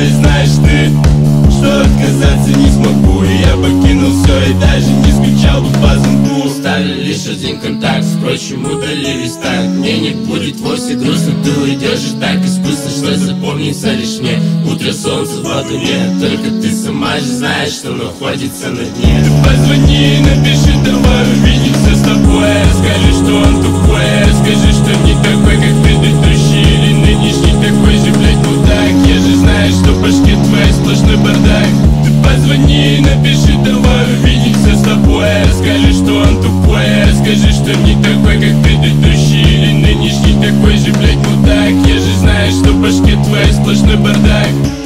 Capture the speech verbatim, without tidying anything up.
и знаешь ты, что отказаться не смогу. И я покинул все и даже не скучал бы по звонку. Ставлю лишь один контакт, впрочем, удали весь так. Мне не будет вовсе грустно, ты уйдешь и так искусно, что запомнится лишь мне. Утро, солнце в ладони, только ты сама же знаешь, что находится на дне. Ты позвони и напиши, давай увидимся с тобой. Расскажи, что он тупой, расскажи, что не такой, как предыдущий или нынешний такой же, блять, мудак. Я же знаю, что в башке твоей сплошной бардак. Ты позвони и напиши, давай увидимся с тобой. Расскажи, что он тупой, расскажи, что не такой, как предыдущий или нынешний такой же, блять, мудак. Я же знаю, что в башке твоей сплошной бардак.